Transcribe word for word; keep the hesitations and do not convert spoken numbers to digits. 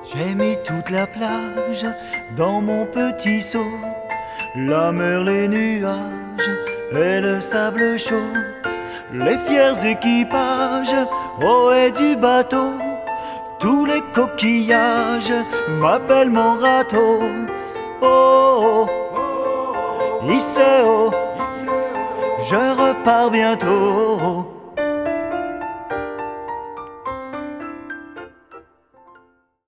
J'ai mis toute la plage dans mon petit seau, la mer, les nuages et le sable chaud, les fiers équipages au haut du bateau, tous les coquillages m'appellent mon râteau. Oh, oh, Iseo, je repars bientôt.